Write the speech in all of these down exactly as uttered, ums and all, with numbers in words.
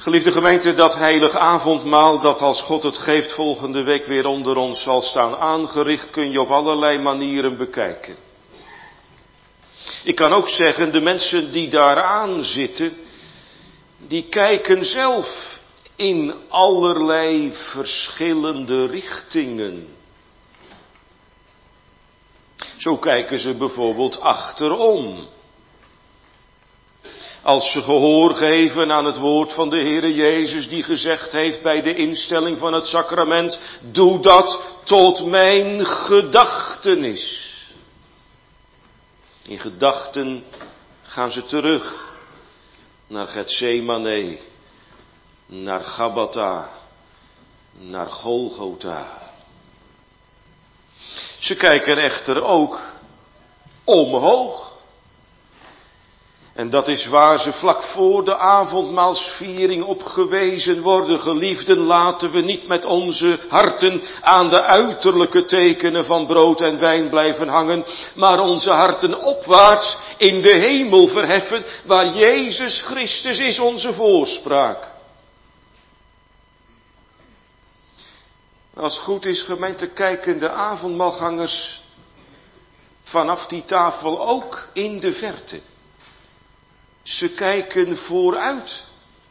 Geliefde gemeente, dat heilig avondmaal dat als God het geeft volgende week weer onder ons zal staan aangericht, kun je op allerlei manieren bekijken. Ik kan ook zeggen, de mensen die daaraan zitten, die kijken zelf in allerlei verschillende richtingen. Zo kijken ze bijvoorbeeld achterom. Als ze gehoor geven aan het woord van de Heere Jezus die gezegd heeft bij de instelling van het sacrament, doe dat tot mijn gedachtenis. In gedachten gaan ze terug naar Getsemane, naar Gabbatha, naar Golgotha. Ze kijken echter ook omhoog. En dat is waar ze vlak voor de avondmaalsviering op gewezen worden. Geliefden, laten we niet met onze harten aan de uiterlijke tekenen van brood en wijn blijven hangen, maar onze harten opwaarts in de hemel verheffen, waar Jezus Christus is onze voorspraak. Als het goed is, gemeente, kijken de avondmaalgangers vanaf die tafel ook in de verte. Ze kijken vooruit.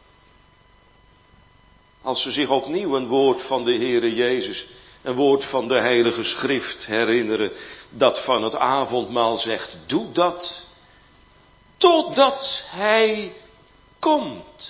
Als ze zich opnieuw een woord van de Heere Jezus, een woord van de Heilige Schrift herinneren, dat van het avondmaal zegt, doe dat, totdat Hij komt.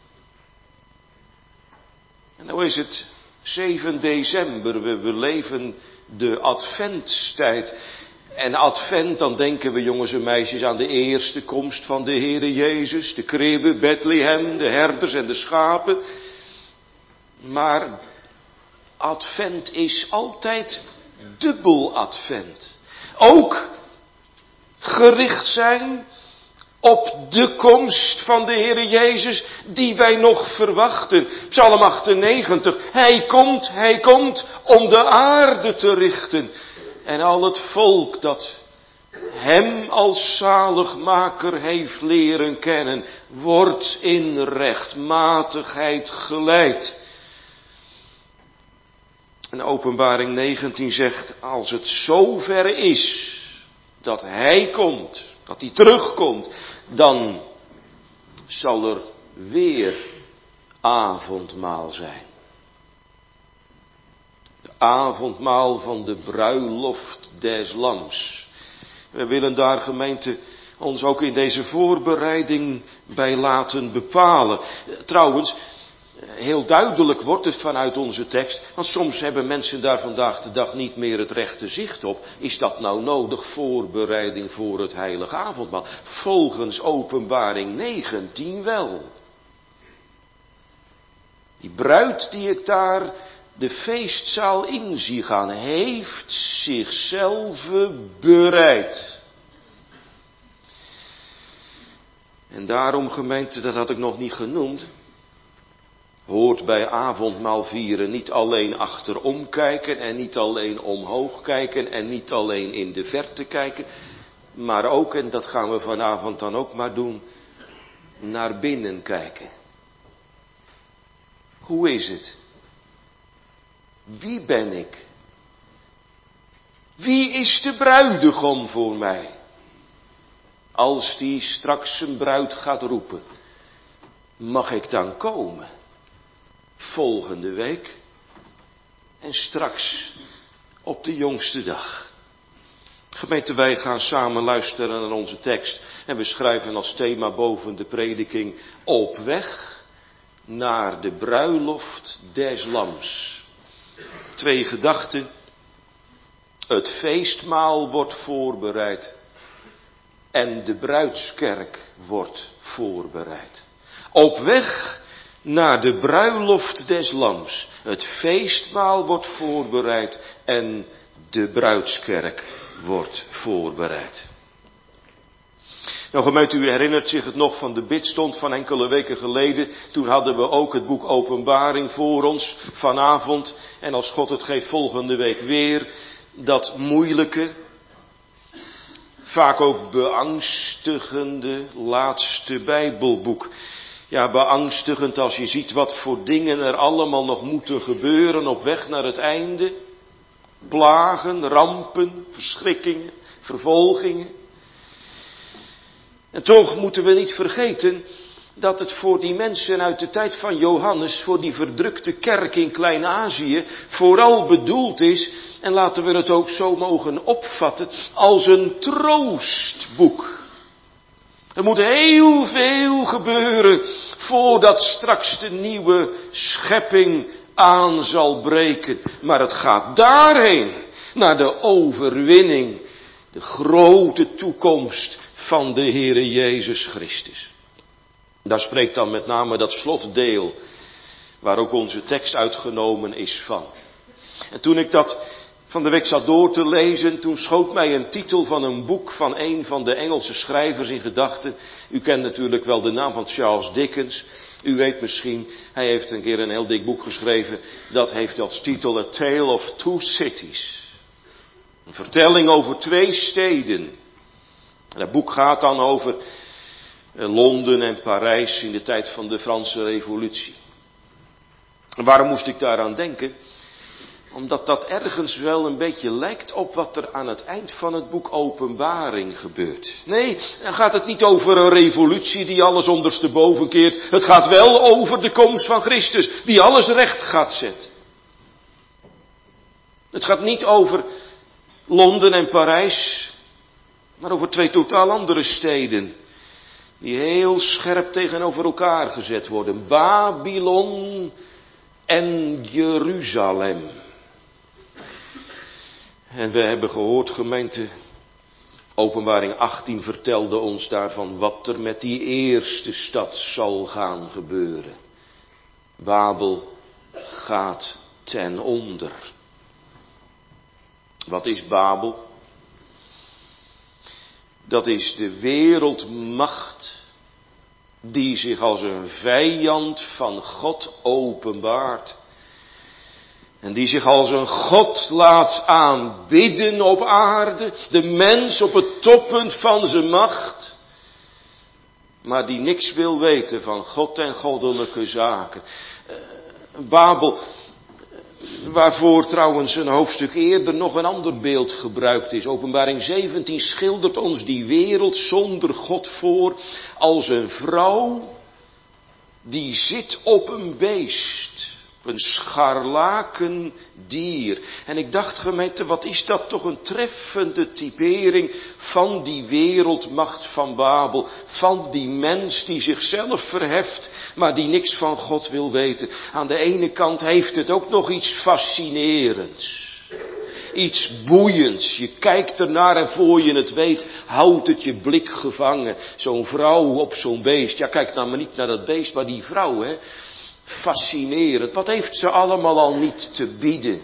En nou is het zeven december, we beleven de adventstijd. En advent, dan denken we jongens en meisjes aan de eerste komst van de Heere Jezus, de kribbe, Bethlehem, de herders en de schapen. Maar advent is altijd dubbel advent. Ook gericht zijn op de komst van de Heere Jezus die wij nog verwachten. Psalm achtennegentig, Hij komt, Hij komt om de aarde te richten. En al het volk dat Hem als zaligmaker heeft leren kennen, wordt in rechtmatigheid geleid. En Openbaring negentien zegt, als het zover is dat Hij komt, dat Hij terugkomt, dan zal er weer avondmaal zijn. Avondmaal van de bruiloft des Lams. We willen daar, gemeente, ons ook in deze voorbereiding bij laten bepalen. Trouwens, heel duidelijk wordt het vanuit onze tekst, want soms hebben mensen daar vandaag de dag niet meer het rechte zicht op. Is dat nou nodig, voorbereiding voor het heilige avondmaal? Volgens Openbaring negentien wel. Die bruid die ik daar de feestzaal in zie gaan, heeft zichzelf bereid. En daarom, gemeente, dat had ik nog niet genoemd, hoort bij avondmaal vieren niet alleen achterom kijken en niet alleen omhoog kijken en niet alleen in de verte kijken, maar ook, en dat gaan we vanavond dan ook maar doen, naar binnen kijken. Hoe is het? Wie ben ik? Wie is de bruidegom voor mij? Als die straks zijn bruid gaat roepen, mag ik dan komen? Volgende week en straks op de jongste dag. Gemeente, wij gaan samen luisteren naar onze tekst en we schrijven als thema boven de prediking op weg naar de bruiloft des Lams. Twee gedachten. Het feestmaal wordt voorbereid en de bruidskerk wordt voorbereid. Op weg naar de bruiloft des Lams. Het feestmaal wordt voorbereid en de bruidskerk wordt voorbereid. Nou gemeente, u herinnert zich het nog van de bidstond van enkele weken geleden. Toen hadden we ook het boek Openbaring voor ons vanavond. En als God het geeft volgende week weer dat moeilijke, vaak ook beangstigende laatste Bijbelboek. Ja, beangstigend als je ziet wat voor dingen er allemaal nog moeten gebeuren op weg naar het einde. Plagen, rampen, verschrikkingen, vervolgingen. En toch moeten we niet vergeten dat het voor die mensen uit de tijd van Johannes, voor die verdrukte kerk in Klein-Azië, vooral bedoeld is, en laten we het ook zo mogen opvatten, als een troostboek. Er moet heel veel gebeuren voordat straks de nieuwe schepping aan zal breken. Maar het gaat daarheen, naar de overwinning, de grote toekomst van de Heere Jezus Christus. Daar spreekt dan met name dat slotdeel, waar ook onze tekst uitgenomen is van. En toen ik dat van de week zat door te lezen, toen schoot mij een titel van een boek van een van de Engelse schrijvers in gedachten. U kent natuurlijk wel de naam van Charles Dickens. U weet misschien, hij heeft een keer een heel dik boek geschreven. Dat heeft als titel A Tale of Two Cities. Een vertelling over twee steden. En dat boek gaat dan over Londen en Parijs in de tijd van de Franse Revolutie. En waarom moest ik daaraan denken? Omdat dat ergens wel een beetje lijkt op wat er aan het eind van het boek Openbaring gebeurt. Nee, dan gaat het niet over een revolutie die alles ondersteboven keert. Het gaat wel over de komst van Christus, die alles recht gaat zetten. Het gaat niet over Londen en Parijs, maar over twee totaal andere steden. Die heel scherp tegenover elkaar gezet worden. Babylon en Jeruzalem. En we hebben gehoord, gemeente, Openbaring achttien vertelde ons daarvan wat er met die eerste stad zal gaan gebeuren. Babel gaat ten onder. Wat is Babel? Dat is de wereldmacht die zich als een vijand van God openbaart. En die zich als een God laat aanbidden op aarde. De mens op het toppunt van zijn macht. Maar die niks wil weten van God en goddelijke zaken. Uh, Babel, waarvoor trouwens een hoofdstuk eerder nog een ander beeld gebruikt is. Openbaring zeventien schildert ons die wereld zonder God voor als een vrouw die zit op een beest. Een scharlaken dier. En ik dacht, gemeente, wat is dat toch een treffende typering van die wereldmacht van Babel. Van die mens die zichzelf verheft, maar die niks van God wil weten. Aan de ene kant heeft het ook nog iets fascinerends. Iets boeiends. Je kijkt ernaar en voor je het weet, houdt het je blik gevangen. Zo'n vrouw op zo'n beest. Ja, kijk nou maar niet naar dat beest, maar die vrouw, hè. Fascinerend. Wat heeft ze allemaal al niet te bieden?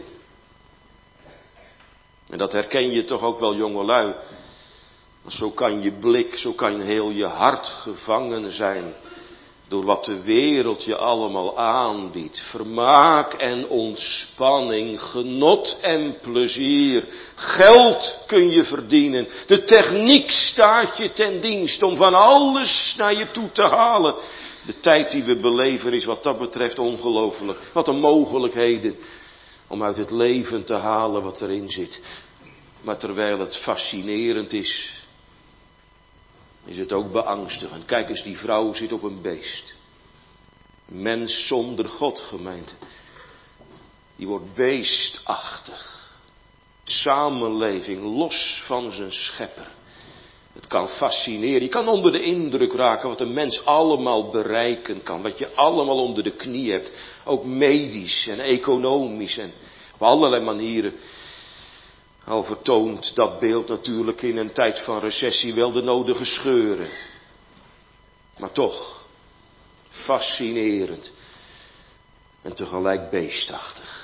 En dat herken je toch ook wel, jongelui. Zo kan je blik, zo kan heel je hart gevangen zijn door wat de wereld je allemaal aanbiedt. Vermaak en ontspanning, genot en plezier. Geld kun je verdienen. De techniek staat je ten dienst om van alles naar je toe te halen. De tijd die we beleven is wat dat betreft ongelooflijk. Wat een mogelijkheden om uit het leven te halen wat erin zit. Maar terwijl het fascinerend is, is het ook beangstigend. Kijk eens, die vrouw zit op een beest. Een mens zonder God, gemeente. Die wordt beestachtig. Samenleving los van zijn schepper. Het kan fascineren. Je kan onder de indruk raken wat een mens allemaal bereiken kan. Wat je allemaal onder de knie hebt. Ook medisch en economisch en op allerlei manieren. Al vertoont dat beeld natuurlijk in een tijd van recessie wel de nodige scheuren. Maar toch, fascinerend. En tegelijk beestachtig.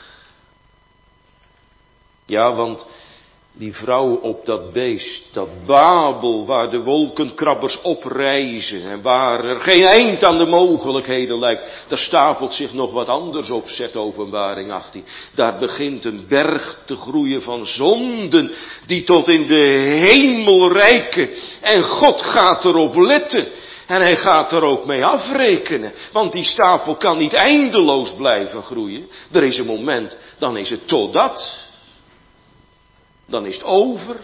Ja, want die vrouw op dat beest, dat Babel, waar de wolkenkrabbers oprijzen en waar er geen eind aan de mogelijkheden lijkt, daar stapelt zich nog wat anders op, zegt Openbaring achttien. Daar begint een berg te groeien van zonden die tot in de hemel reiken. En God gaat erop letten. En hij gaat er ook mee afrekenen. Want die stapel kan niet eindeloos blijven groeien. Er is een moment, dan is het totdat. Dan is het over.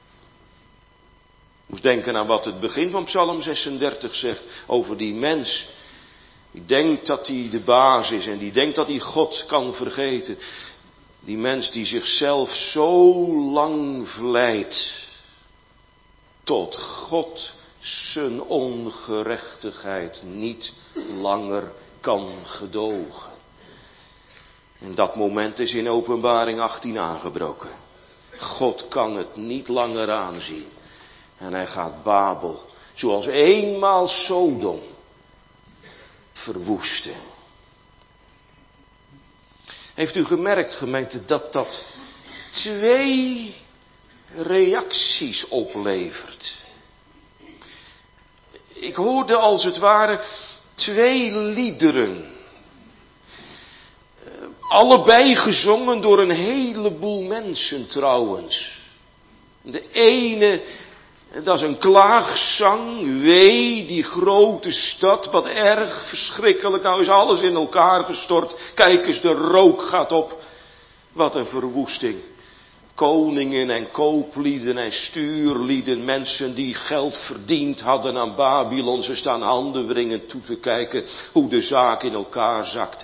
Ik moest denken aan wat het begin van Psalm zesendertig zegt. Over die mens. Die denkt dat hij de baas is. En die denkt dat hij God kan vergeten. Die mens die zichzelf zo lang vlijt. Tot God zijn ongerechtigheid niet langer kan gedogen. En dat moment is in Openbaring achttien aangebroken. God kan het niet langer aanzien. En hij gaat Babel, zoals eenmaal Sodom, verwoesten. Heeft u gemerkt, gemeente, dat dat twee reacties oplevert? Ik hoorde als het ware twee liederen. Allebei gezongen door een heleboel mensen trouwens. De ene, dat is een klaagzang. Wee, die grote stad, wat erg verschrikkelijk. Nou is alles in elkaar gestort. Kijk eens, de rook gaat op. Wat een verwoesting. Koningen en kooplieden en stuurlieden, mensen die geld verdiend hadden aan Babylon. Ze staan handenwringend toe te kijken hoe de zaak in elkaar zakt.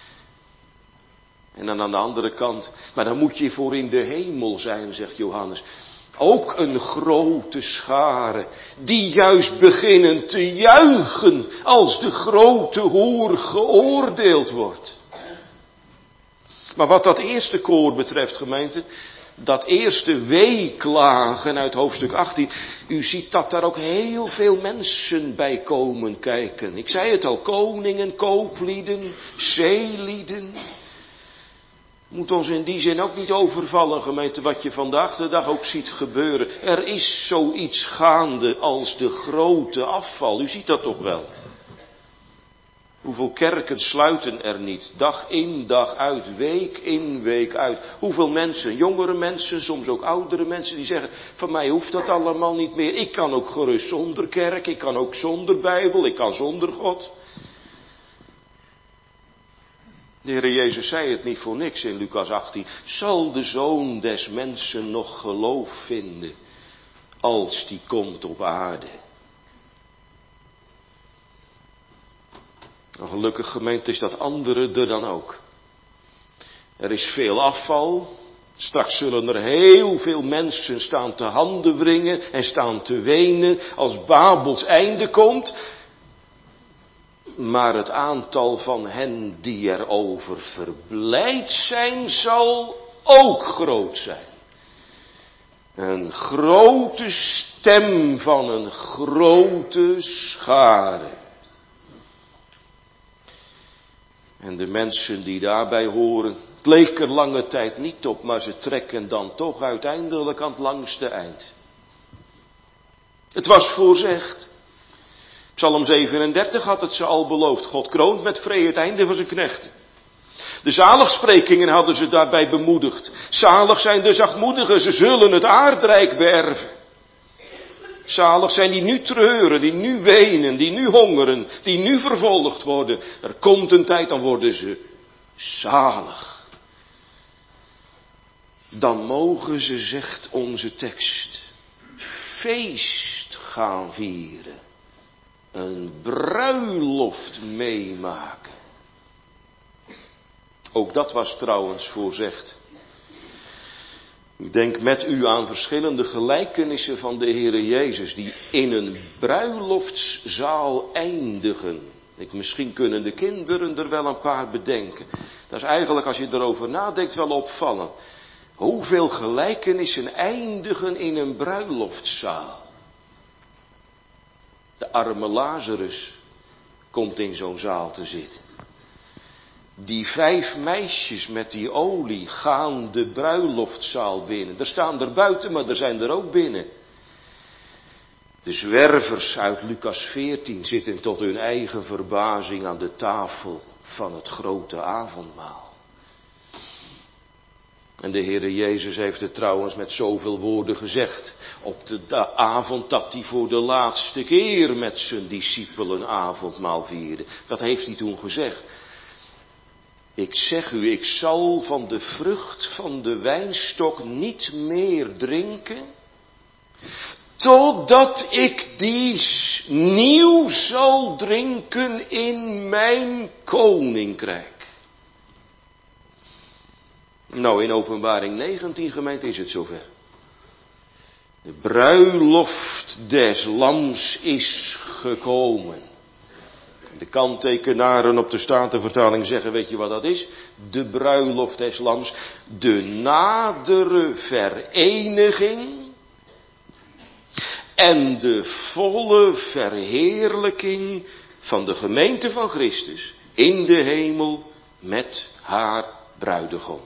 En dan aan de andere kant, maar dan moet je voor in de hemel zijn, zegt Johannes. Ook een grote schare, die juist beginnen te juichen als de grote hoer geoordeeld wordt. Maar wat dat eerste koor betreft, gemeente, dat eerste weeklagen uit hoofdstuk achttien, u ziet dat daar ook heel veel mensen bij komen kijken. Ik zei het al, koningen, kooplieden, zeelieden. Moet ons in die zin ook niet overvallen, gemeente, wat je vandaag de dag ook ziet gebeuren. Er is zoiets gaande als de grote afval. U ziet dat toch wel. Hoeveel kerken sluiten er niet, dag in, dag uit, week in, week uit. Hoeveel mensen, jongere mensen, soms ook oudere mensen, die zeggen, van mij hoeft dat allemaal niet meer. Ik kan ook gerust zonder kerk, ik kan ook zonder Bijbel, ik kan zonder God. De Heer Jezus zei het niet voor niks in Lucas achttien. Zal de Zoon des mensen nog geloof vinden, als die komt op aarde? Een gelukkig gemeente is dat andere er dan ook. Er is veel afval. Straks zullen er heel veel mensen staan te handenwringen en staan te wenen als Babels einde komt. Maar het aantal van hen die erover verblijd zijn, zal ook groot zijn. Een grote stem van een grote schare. En de mensen die daarbij horen, het leek er lange tijd niet op, maar ze trekken dan toch uiteindelijk aan het langste eind. Het was voorzegd. Psalm zevenendertig had het ze al beloofd. God kroont met vrede het einde van zijn knechten. De zaligsprekingen hadden ze daarbij bemoedigd. Zalig zijn de zachtmoedigen, ze zullen het aardrijk beërven. Zalig zijn die nu treuren, die nu wenen, die nu hongeren, die nu vervolgd worden. Er komt een tijd, dan worden ze zalig. Dan mogen ze, zegt onze tekst, feest gaan vieren. Een bruiloft meemaken. Ook dat was trouwens voorzegd. Ik denk met u aan verschillende gelijkenissen van de Heere Jezus die in een bruiloftszaal eindigen. Ik, misschien kunnen de kinderen er wel een paar bedenken. Dat is eigenlijk, als je erover nadenkt, wel opvallend. Hoeveel gelijkenissen eindigen in een bruiloftszaal? De arme Lazarus komt in zo'n zaal te zitten. Die vijf meisjes met die olie gaan de bruiloftzaal binnen. Er staan er buiten, maar er zijn er ook binnen. De zwervers uit Lucas veertien zitten tot hun eigen verbazing aan de tafel van het grote avondmaal. En de Heere Jezus heeft het trouwens met zoveel woorden gezegd. Op de da- avond dat hij voor de laatste keer met zijn discipelen avondmaal vierde. Dat heeft hij toen gezegd. Ik zeg u, ik zal van de vrucht van de wijnstok niet meer drinken, totdat ik die nieuw zal drinken in mijn koninkrijk. Nou, in Openbaring negentien, gemeente, is het zover. De bruiloft des lams is gekomen. De kanttekenaren op de Statenvertaling zeggen, weet je wat dat is? De bruiloft des lams. De nadere vereniging en de volle verheerlijking van de gemeente van Christus in de hemel met haar bruidegom.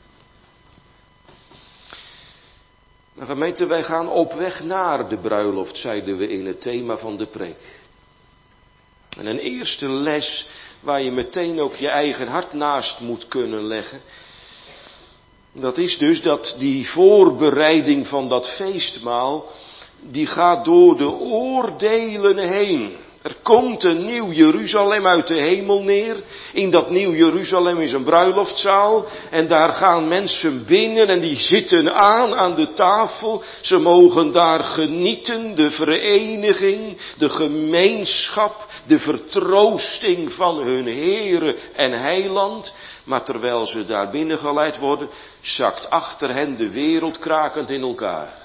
Nou, gemeente, wij gaan op weg naar de bruiloft, zeiden we in het thema van de preek. En een eerste les waar je meteen ook je eigen hart naast moet kunnen leggen. Dat is dus dat die voorbereiding van dat feestmaal, die gaat door de oordelen heen. Er komt een nieuw Jeruzalem uit de hemel neer. In dat nieuw Jeruzalem is een bruiloftzaal. En daar gaan mensen binnen en die zitten aan aan de tafel. Ze mogen daar genieten, de vereniging, de gemeenschap, de vertroosting van hun Heere en Heiland. Maar terwijl ze daar binnengeleid worden, zakt achter hen de wereld krakend in elkaar.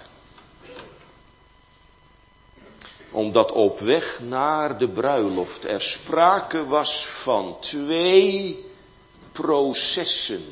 Omdat op weg naar de bruiloft er sprake was van twee processen.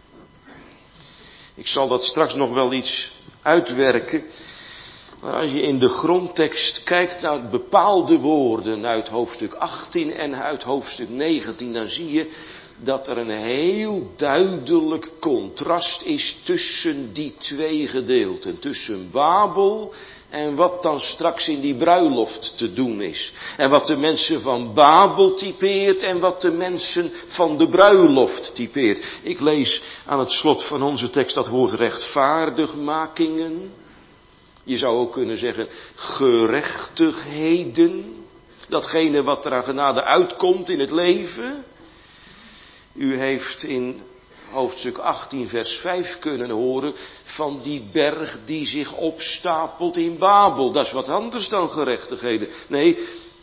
Ik zal dat straks nog wel iets uitwerken. Maar als je in de grondtekst kijkt naar bepaalde woorden uit hoofdstuk achttien en uit hoofdstuk negentien, dan zie je dat er een heel duidelijk contrast is tussen die twee gedeelten. Tussen Babel en wat dan straks in die bruiloft te doen is. En wat de mensen van Babel typeert en wat de mensen van de bruiloft typeert. Ik lees aan het slot van onze tekst dat woord rechtvaardigmakingen. Je zou ook kunnen zeggen gerechtigheden. Datgene wat er aan genade uitkomt in het leven. U heeft in hoofdstuk achttien vers vijf kunnen horen van die berg die zich opstapelt in Babel. Dat is wat anders dan gerechtigheden. Nee,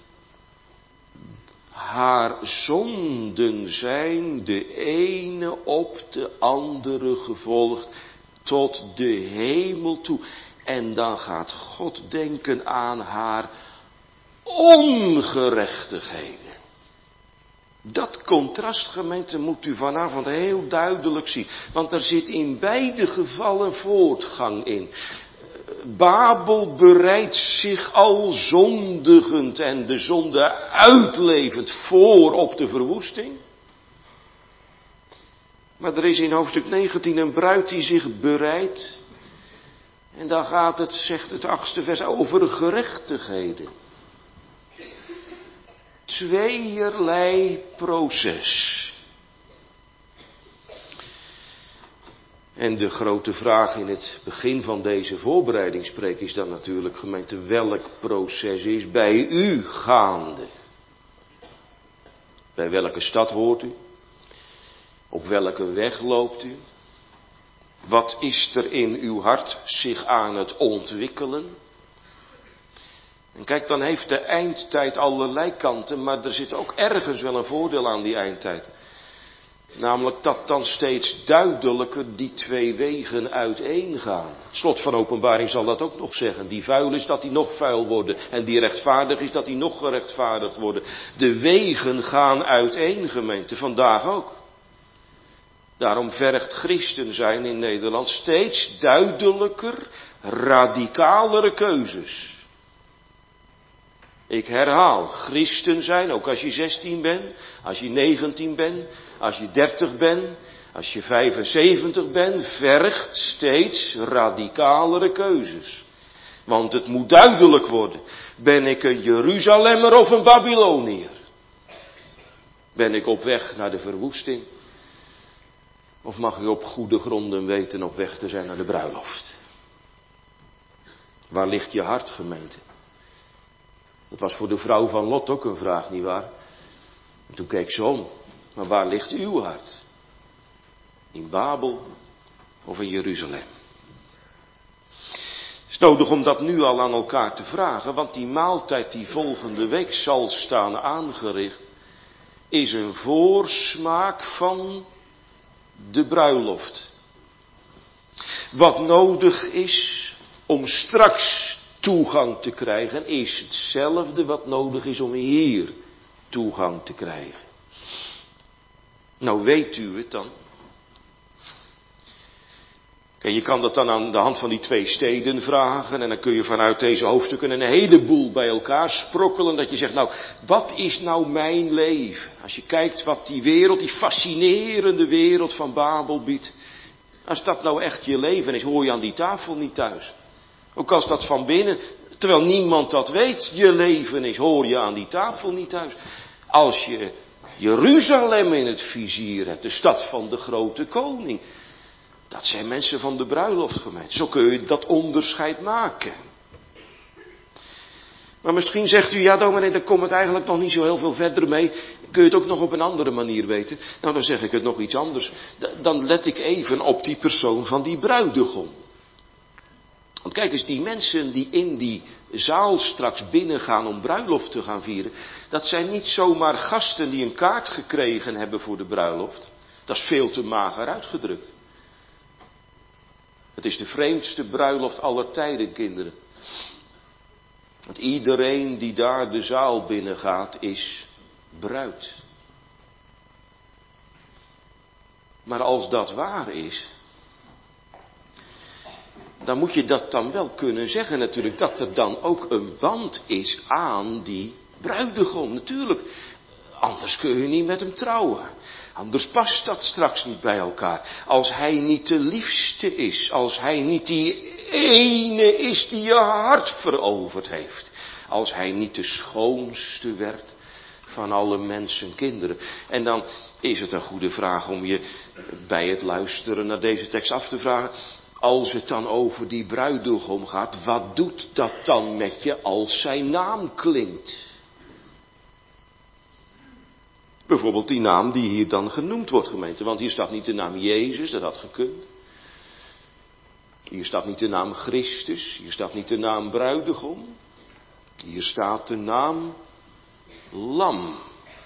haar zonden zijn de ene op de andere gevolgd tot de hemel toe. En dan gaat God denken aan haar ongerechtigheden. Dat contrast, gemeente, moet u vanavond heel duidelijk zien. Want er zit in beide gevallen voortgang in. Babel bereidt zich al zondigend en de zonde uitlevend voor op de verwoesting. Maar er is in hoofdstuk negentien een bruid die zich bereidt. En dan gaat het, zegt het achtste vers, over gerechtigheden. Tweeërlei proces. En de grote vraag in het begin van deze voorbereidingspreek is dan natuurlijk, gemeente, welk proces is bij u gaande? Bij welke stad hoort u? Op welke weg loopt u? Wat is er in uw hart zich aan het ontwikkelen? En kijk, dan heeft de eindtijd allerlei kanten, maar er zit ook ergens wel een voordeel aan die eindtijd. Namelijk dat dan steeds duidelijker die twee wegen uiteengaan. Het slot van Openbaring zal dat ook nog zeggen. Die vuil is dat die nog vuil worden. En die rechtvaardig is dat die nog gerechtvaardigd worden. De wegen gaan uiteen, gemeente, vandaag ook. Daarom vergt christen zijn in Nederland steeds duidelijker, radicalere keuzes. Ik herhaal, christen zijn, ook als je zestien bent, als je negentien bent, als je dertig bent, als je vijfenzeventig bent, vergt steeds radicalere keuzes. Want het moet duidelijk worden, ben ik een Jeruzalemmer of een Babyloniër? Ben ik op weg naar de verwoesting? Of mag u op goede gronden weten op weg te zijn naar de bruiloft? Waar ligt je hart, gemeente? Dat was voor de vrouw van Lot ook een vraag, nietwaar? En toen keek ze om. Maar waar ligt uw hart? In Babel of in Jeruzalem? Het is nodig om dat nu al aan elkaar te vragen, want die maaltijd die volgende week zal staan aangericht, is een voorsmaak van de bruiloft. Wat nodig is om straks toegang te krijgen, is hetzelfde wat nodig is om hier toegang te krijgen. Nou, weet u het dan? Kijk, je kan dat dan aan de hand van die twee steden vragen en dan kun je vanuit deze hoofdstukken een heleboel bij elkaar sprokkelen. Dat je zegt, nou, wat is nou mijn leven? Als je kijkt wat die wereld, die fascinerende wereld van Babel biedt. Als dat nou echt je leven is, hoor je aan die tafel niet thuis. Ook als dat van binnen, terwijl niemand dat weet, je leven is, hoor je aan die tafel niet thuis. Als je Jeruzalem in het vizier hebt, de stad van de grote koning. Dat zijn mensen van de bruiloftgemeente. Zo kun je dat onderscheid maken. Maar misschien zegt u, ja dominee, daar komt het eigenlijk nog niet zo heel veel verder mee. Kun je het ook nog op een andere manier weten? Nou, dan zeg ik het nog iets anders. Dan let ik even op die persoon van die bruidegom. Want kijk eens, die mensen die in die zaal straks binnengaan om bruiloft te gaan vieren. Dat zijn niet zomaar gasten die een kaart gekregen hebben voor de bruiloft. Dat is veel te mager uitgedrukt. Het is de vreemdste bruiloft aller tijden, kinderen. Want iedereen die daar de zaal binnengaat is bruid. Maar als dat waar is, dan moet je dat dan wel kunnen zeggen natuurlijk, dat er dan ook een band is aan die bruidegom. Natuurlijk, anders kun je niet met hem trouwen. Anders past dat straks niet bij elkaar. Als hij niet de liefste is, als hij niet die ene is die je hart veroverd heeft. Als hij niet de schoonste werd van alle mensen, kinderen. En dan is het een goede vraag om je bij het luisteren naar deze tekst af te vragen. Als het dan over die bruidegom gaat, wat doet dat dan met je als zijn naam klinkt? Bijvoorbeeld die naam die hier dan genoemd wordt, gemeente. Want hier staat niet de naam Jezus, dat had gekund. Hier staat niet de naam Christus, hier staat niet de naam bruidegom. Hier staat de naam Lam.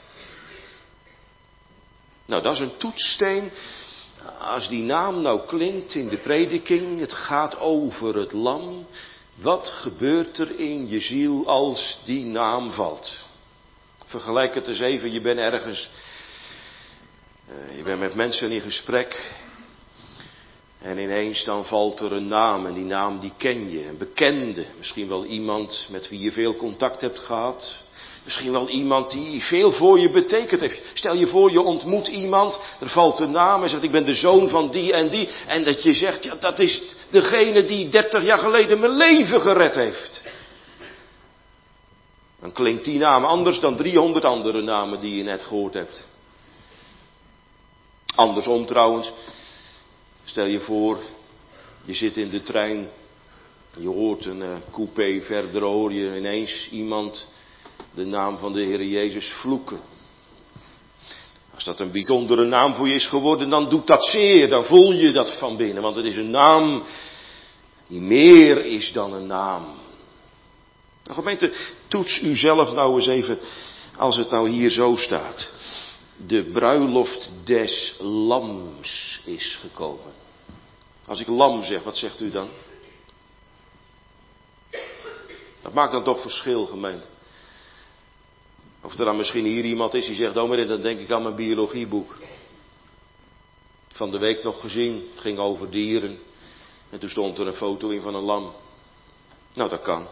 Nou, dat is een toetssteen. Als die naam nou klinkt in de prediking, het gaat over het lam. Wat gebeurt er in je ziel als die naam valt? Vergelijk het eens even, je bent ergens, uh, je bent met mensen in gesprek. En ineens dan valt er een naam en die naam die ken je, een bekende. Misschien wel iemand met wie je veel contact hebt gehad. Misschien wel iemand die veel voor je betekend heeft. Stel je voor, je ontmoet iemand, er valt een naam en zegt, ik ben de zoon van die en die. En dat je zegt, ja, dat is degene die dertig jaar geleden mijn leven gered heeft. Dan klinkt die naam anders dan driehonderd andere namen die je net gehoord hebt. Andersom trouwens, stel je voor, je zit in de trein, je hoort een uh, coupé verder, hoor je ineens iemand de naam van de Heer Jezus vloeken. Als dat een bijzondere naam voor je is geworden, dan doet dat zeer, dan voel je dat van binnen. Want het is een naam die meer is dan een naam. Nou, gemeente, toets u zelf nou eens even, als het nou hier zo staat. De bruiloft des lams is gekomen. Als ik lam zeg, wat zegt u dan? Dat maakt dan toch verschil, gemeente. Of er dan misschien hier iemand is die zegt, oh maar dan denk ik aan mijn biologieboek. Van de week nog gezien, het ging over dieren. En toen stond er een foto in van een lam. Nou, dat kan.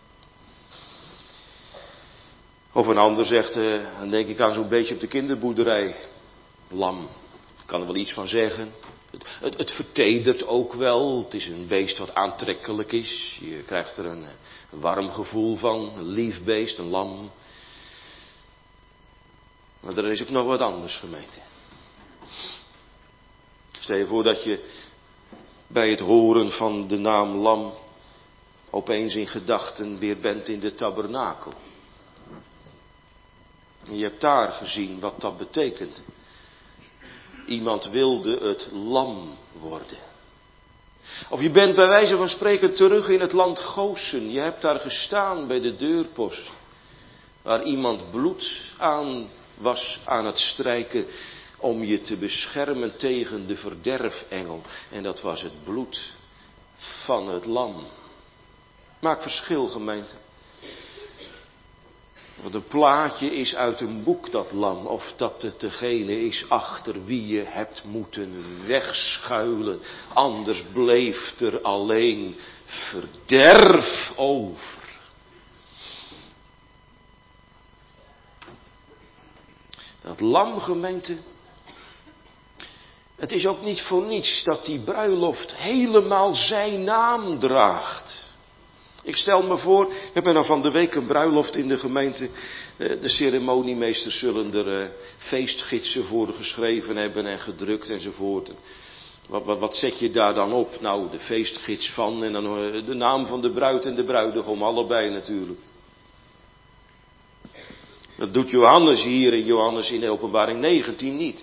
Of een ander zegt, uh, dan denk ik aan zo'n beetje op de kinderboerderij. Lam, ik kan er wel iets van zeggen. Het, het, het vertedert ook wel. Het is een beest wat aantrekkelijk is. Je krijgt er een, een warm gevoel van. Een lief beest, een lam. Maar er is ook nog wat anders, gemeente. Stel je voor dat je bij het horen van de naam lam opeens in gedachten weer bent in de tabernakel. En je hebt daar gezien wat dat betekent. Iemand wilde het lam worden. Of je bent bij wijze van spreken terug in het land Gosen. Je hebt daar gestaan bij de deurpost. Waar iemand bloed aan was aan het strijken om je te beschermen tegen de verderfengel. En dat was het bloed van het lam. Maak verschil, gemeente. Want een plaatje is uit een boek, dat lam. Of dat het degene is achter wie je hebt moeten wegschuilen. Anders bleef er alleen verderf over. Dat lam, gemeente. Het is ook niet voor niets dat die bruiloft helemaal zijn naam draagt. Ik stel me voor, we hebben nou van de week een bruiloft in de gemeente. De ceremoniemeesters zullen er feestgidsen voor geschreven hebben en gedrukt enzovoort. Wat, wat, wat zet je daar dan op? Nou, de feestgids van en dan de naam van de bruid en de bruidegom, allebei natuurlijk. Dat doet Johannes hier in Johannes in Openbaring negentien niet.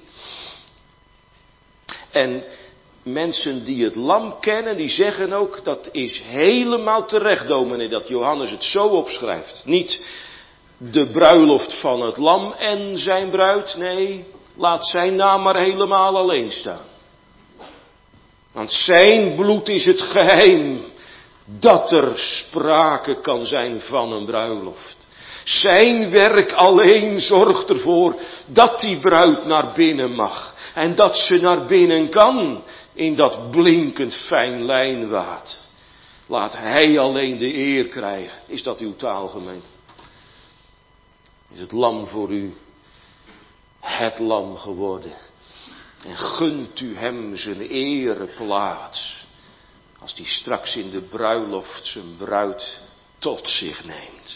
En mensen die het lam kennen, die zeggen ook, dat is helemaal terecht, dominee, dat Johannes het zo opschrijft. Niet de bruiloft van het lam en zijn bruid, nee, laat zijn naam maar helemaal alleen staan. Want zijn bloed is het geheim dat er sprake kan zijn van een bruiloft. Zijn werk alleen zorgt ervoor dat die bruid naar binnen mag. En dat ze naar binnen kan in dat blinkend fijn lijnwaad. Laat hij alleen de eer krijgen. Is dat uw taal, gemeente? Is het lam voor u het lam geworden? En gunt u hem zijn ereplaats. Als die straks in de bruiloft zijn bruid tot zich neemt.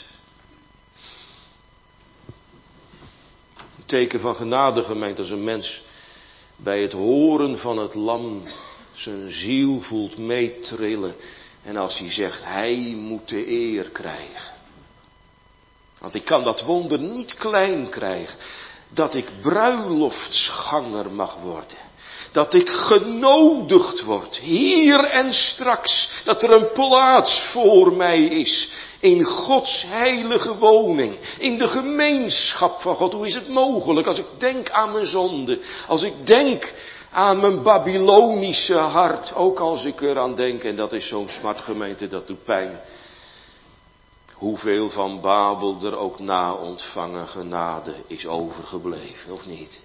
Een teken van genade, gemeente, als een mens bij het horen van het lam zijn ziel voelt meetrillen. En als hij zegt, hij moet de eer krijgen. Want ik kan dat wonder niet klein krijgen. Dat ik bruiloftsganger mag worden. Dat ik genodigd word, hier en straks. Dat er een plaats voor mij is. In Gods heilige woning. In de gemeenschap van God. Hoe is het mogelijk als ik denk aan mijn zonde. Als ik denk aan mijn Babylonische hart. Ook als ik eraan denk. En dat is zo'n smart, gemeente, dat doet pijn. Hoeveel van Babel er ook na ontvangen genade is overgebleven. Of niet?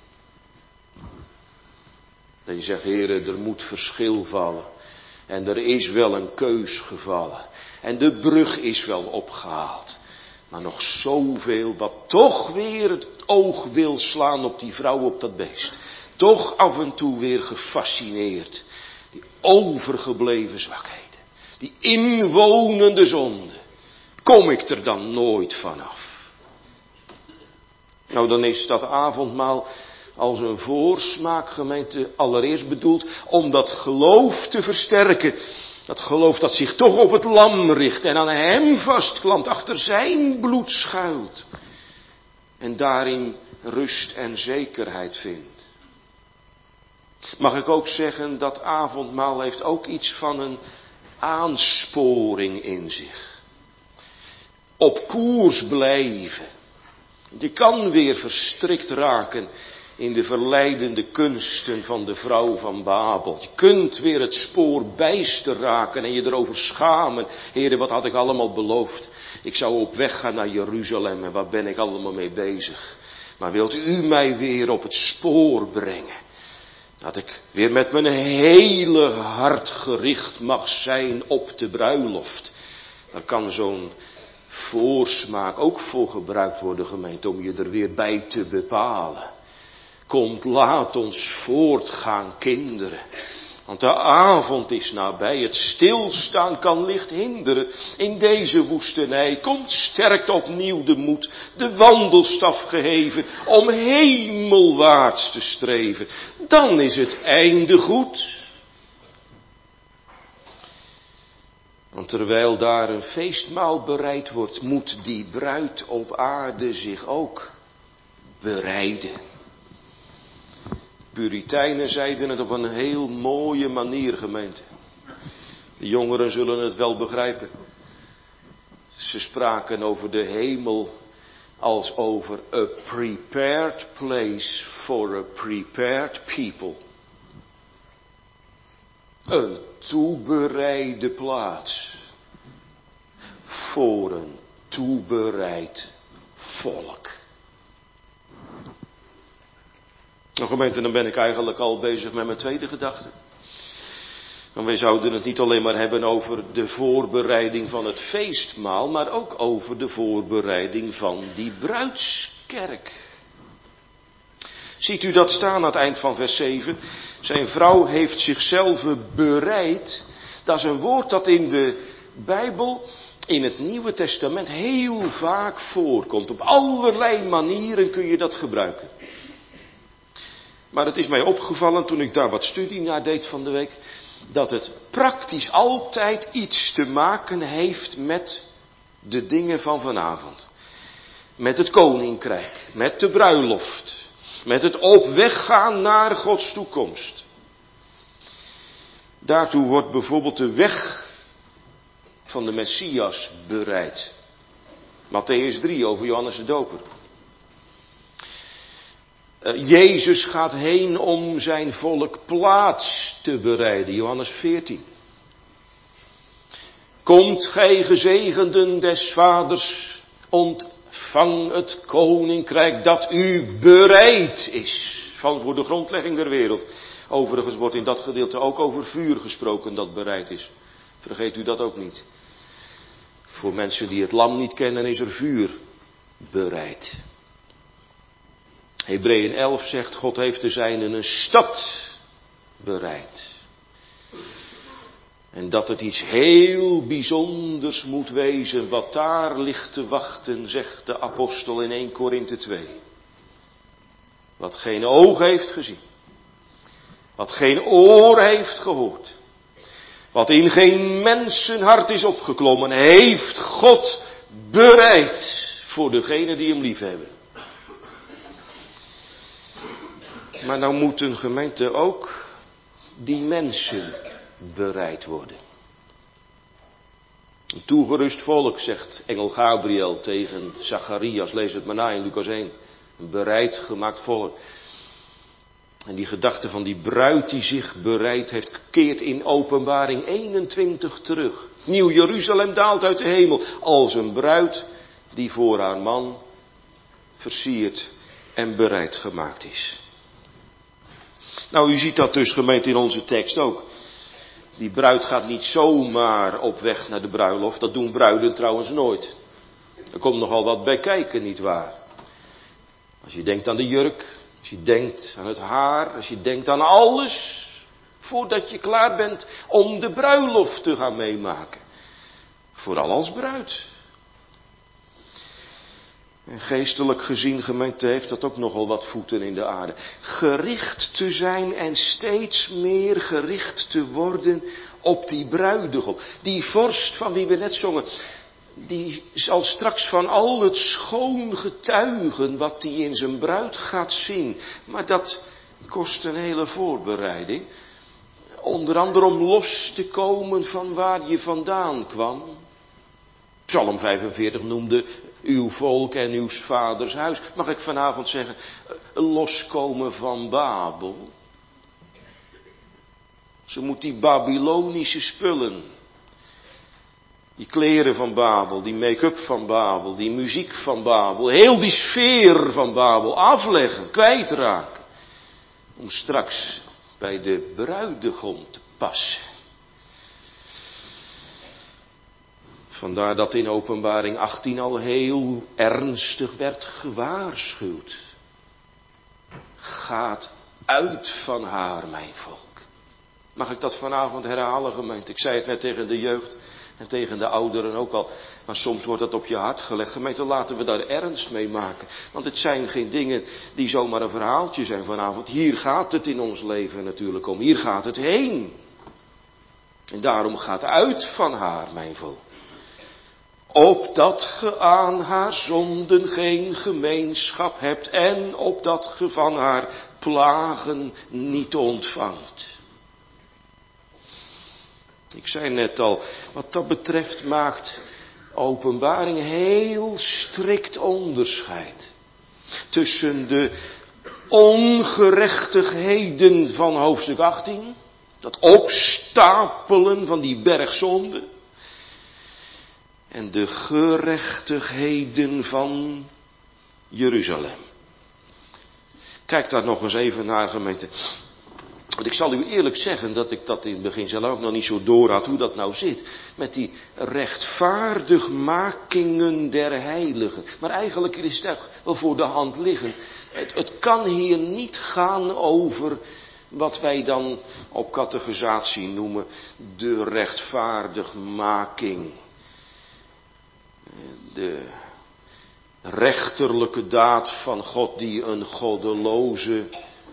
Dat je zegt, heren, er moet verschil vallen. En er is wel een keus gevallen. En de brug is wel opgehaald. Maar nog zoveel wat toch weer het oog wil slaan op die vrouw, op dat beest. Toch af en toe weer gefascineerd. Die overgebleven zwakheden. Die inwonende zonde. Kom ik er dan nooit vanaf? Nou, dan is dat avondmaal als een voorsmaak, gemeente, allereerst bedoeld om dat geloof te versterken. Dat geloof dat zich toch op het lam richt en aan hem vastklampt, achter zijn bloed schuilt. En daarin rust en zekerheid vindt. Mag ik ook zeggen, dat avondmaal heeft ook iets van een aansporing in zich. Op koers blijven. Je kan weer verstrikt raken in de verleidende kunsten van de vrouw van Babel. Je kunt weer het spoor bijster raken en je erover schamen. Heren, wat had ik allemaal beloofd? Ik zou op weg gaan naar Jeruzalem en waar ben ik allemaal mee bezig? Maar wilt u mij weer op het spoor brengen? Dat ik weer met mijn hele hart gericht mag zijn op de bruiloft. Daar kan zo'n voorsmaak ook voor gebruikt worden, gemeente, om je er weer bij te bepalen. Komt, laat ons voortgaan, kinderen. Want de avond is nabij, het stilstaan kan licht hinderen. In deze woestenij komt sterkt opnieuw de moed, de wandelstaf geheven, om hemelwaarts te streven. Dan is het einde goed. Want terwijl daar een feestmaal bereid wordt, moet die bruid op aarde zich ook bereiden. Puritijnen zeiden het op een heel mooie manier, gemeente. De jongeren zullen het wel begrijpen. Ze spraken over de hemel als over a prepared place for a prepared people. Een toebereide plaats voor een toebereid volk. Nou gemeente, dan ben ik eigenlijk al bezig met mijn tweede gedachte. Want wij zouden het niet alleen maar hebben over de voorbereiding van het feestmaal, maar ook over de voorbereiding van die bruidskerk. Ziet u dat staan aan het eind van vers zeven? Zijn vrouw heeft zichzelf bereid. Dat is een woord dat in de Bijbel, in het Nieuwe Testament, heel vaak voorkomt. Op allerlei manieren kun je dat gebruiken. Maar het is mij opgevallen toen ik daar wat studie naar deed van de week, dat het praktisch altijd iets te maken heeft met de dingen van vanavond. Met het koninkrijk, met de bruiloft, met het op weg gaan naar Gods toekomst. Daartoe wordt bijvoorbeeld de weg van de Messias bereid. Mattheüs drie over Johannes de Doper. Uh, Jezus gaat heen om zijn volk plaats te bereiden. Johannes veertien. Komt gij gezegenden des vaders, ontvang het koninkrijk dat u bereid is. Van voor de grondlegging der wereld. Overigens wordt in dat gedeelte ook over vuur gesproken dat bereid is. Vergeet u dat ook niet. Voor mensen die het lam niet kennen is er vuur bereid. Hebreeën elf zegt, God heeft de zijnen een stad bereid. En dat het iets heel bijzonders moet wezen wat daar ligt te wachten, zegt de apostel in eerste Korinthe twee. Wat geen oog heeft gezien. Wat geen oor heeft gehoord. Wat in geen mensenhart is opgeklommen, heeft God bereid voor degenen die hem lief hebben. Maar nou moet een gemeente ook die mensen bereid worden. Een toegerust volk, zegt engel Gabriel tegen Zacharias, lees het maar na in Lucas één. Een bereid gemaakt volk. En die gedachte van die bruid die zich bereid heeft, keert in Openbaring eenentwintig terug. Nieuw Jeruzalem daalt uit de hemel als een bruid die voor haar man versierd en bereid gemaakt is. Nou, u ziet dat dus gemeente in onze tekst ook. Die bruid gaat niet zomaar op weg naar de bruiloft. Dat doen bruiden trouwens nooit. Er komt nogal wat bij kijken, nietwaar? Als je denkt aan de jurk, als je denkt aan het haar, als je denkt aan alles, voordat je klaar bent om de bruiloft te gaan meemaken. Vooral als bruid. En geestelijk gezien, gemeente, heeft dat ook nogal wat voeten in de aarde. Gericht te zijn en steeds meer gericht te worden op die bruidegom. Die vorst van wie we net zongen, die zal straks van al het schoon getuigen wat hij in zijn bruid gaat zien. Maar dat kost een hele voorbereiding. Onder andere om los te komen van waar je vandaan kwam. Psalm vijfenveertig noemde uw volk en uw vaders huis. Mag ik vanavond zeggen, loskomen van Babel. Ze moet die Babylonische spullen, die kleren van Babel, die make-up van Babel, die muziek van Babel, heel die sfeer van Babel afleggen, kwijtraken. Om straks bij de bruidegom te passen. Vandaar dat in Openbaring achttien al heel ernstig werd gewaarschuwd. Gaat uit van haar, mijn volk. Mag ik dat vanavond herhalen, gemeente? Ik zei het net tegen de jeugd en tegen de ouderen ook al. Maar soms wordt dat op je hart gelegd. Gemeente, laten we daar ernst mee maken. Want het zijn geen dingen die zomaar een verhaaltje zijn vanavond. Hier gaat het in ons leven natuurlijk om. Hier gaat het heen. En daarom gaat uit van haar, mijn volk. Opdat ge aan haar zonden geen gemeenschap hebt en opdat ge van haar plagen niet ontvangt. Ik zei net al, wat dat betreft maakt Openbaring heel strikt onderscheid tussen de ongerechtigheden van hoofdstuk achttien, dat opstapelen van die bergzonden, en de gerechtigheden van Jeruzalem. Kijk daar nog eens even naar, gemeente. Want ik zal u eerlijk zeggen dat ik dat in het begin zelf ook nog niet zo door had hoe dat nou zit. Met die rechtvaardigmakingen der heiligen. Maar eigenlijk is het echt wel voor de hand liggend. Het, het kan hier niet gaan over wat wij dan op catechisatie noemen de rechtvaardigmaking. De rechterlijke daad van God die een goddeloze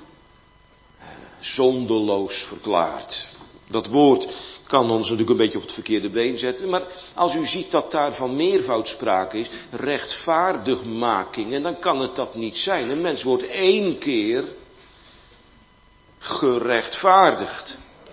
zondeloos verklaart. Dat woord kan ons natuurlijk een beetje op het verkeerde been zetten. Maar als u ziet dat daar van meervoud sprake is, rechtvaardigmaking, en dan kan het dat niet zijn. Een mens wordt één keer gerechtvaardigd.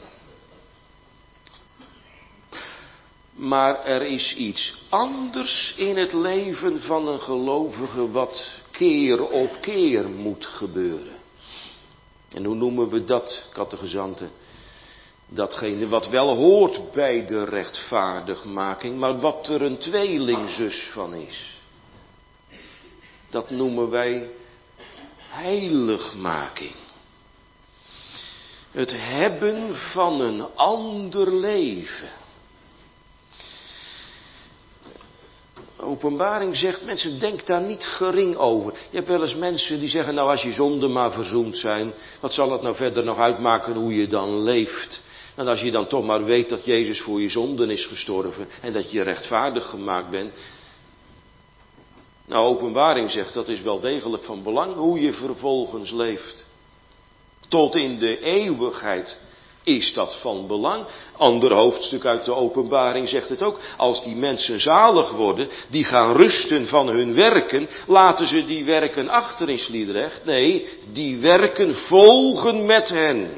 Maar er is iets anders in het leven van een gelovige wat keer op keer moet gebeuren. En hoe noemen we dat, catechizanten? Datgene wat wel hoort bij de rechtvaardigmaking, maar wat er een tweelingzus van is. Dat noemen wij heiligmaking. Het hebben van een ander leven. Openbaring zegt, mensen, denk daar niet gering over. Je hebt wel eens mensen die zeggen, nou als je zonden maar verzoend zijn, wat zal het nou verder nog uitmaken hoe je dan leeft? En als je dan toch maar weet dat Jezus voor je zonden is gestorven en dat je rechtvaardig gemaakt bent. Nou, Openbaring zegt, dat is wel degelijk van belang hoe je vervolgens leeft. Tot in de eeuwigheid is dat van belang. Ander hoofdstuk uit de Openbaring zegt het ook. Als die mensen zalig worden, die gaan rusten van hun werken, laten ze die werken achter in Sliedrecht. Nee, die werken volgen met hen.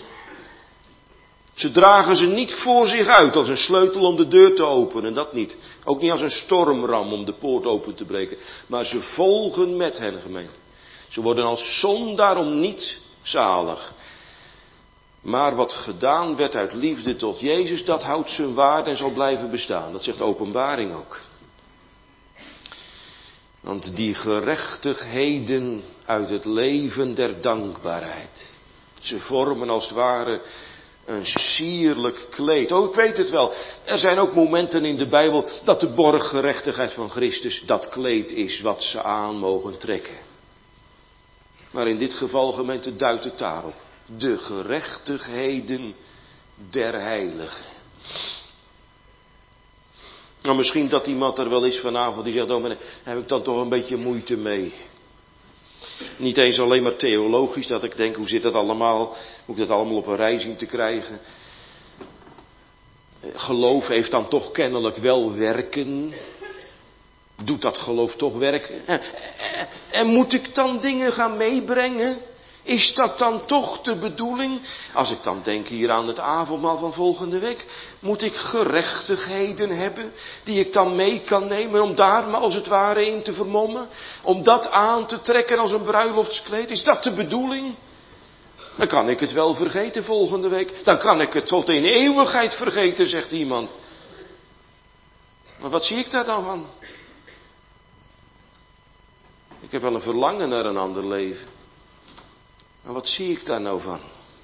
Ze dragen ze niet voor zich uit als een sleutel om de deur te openen, dat niet. Ook niet als een stormram om de poort open te breken. Maar ze volgen met hen, gemeente. Ze worden als zondaar om niet zalig. Maar wat gedaan werd uit liefde tot Jezus, dat houdt zijn waarde en zal blijven bestaan. Dat zegt Openbaring ook. Want die gerechtigheden uit het leven der dankbaarheid, ze vormen als het ware een sierlijk kleed. Oh, ik weet het wel. Er zijn ook momenten in de Bijbel dat de borggerechtigheid van Christus dat kleed is wat ze aan mogen trekken. Maar in dit geval, gemeente, duidt het daarop. De gerechtigheden der heiligen. Nou, misschien dat iemand er wel is vanavond die zegt, oh, maar daar heb ik dan toch een beetje moeite mee. Niet eens alleen maar theologisch, dat ik denk, hoe zit dat allemaal? Moet ik dat allemaal op een rij zien te krijgen? Geloof heeft dan toch kennelijk wel werken. Doet dat geloof toch werken? En moet ik dan dingen gaan meebrengen? Is dat dan toch de bedoeling? Als ik dan denk hier aan het avondmaal van volgende week, moet ik gerechtigheden hebben die ik dan mee kan nemen om daar maar als het ware in te vermommen? Om dat aan te trekken als een bruiloftskleed? Is dat de bedoeling? Dan kan ik het wel vergeten volgende week. Dan kan ik het tot in eeuwigheid vergeten, zegt iemand. Maar wat zie ik daar dan van? Ik heb wel een verlangen naar een ander leven. Maar wat zie ik daar nou van?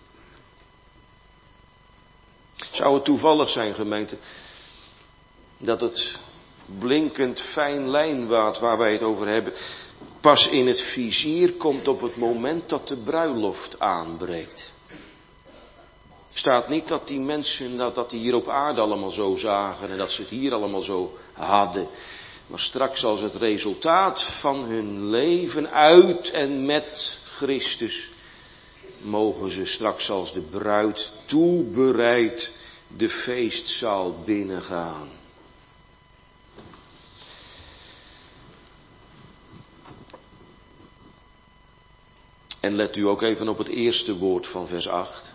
Zou het toevallig zijn, gemeente, dat het blinkend fijn lijnwaad waar wij het over hebben, pas in het vizier komt op het moment dat de bruiloft aanbreekt? Staat niet dat die mensen, dat, dat die hier op aarde allemaal zo zagen en dat ze het hier allemaal zo hadden. Maar straks als het resultaat van hun leven uit en met Christus, mogen ze straks als de bruid toebereid de feestzaal binnengaan. En let u ook even op het eerste woord van vers acht.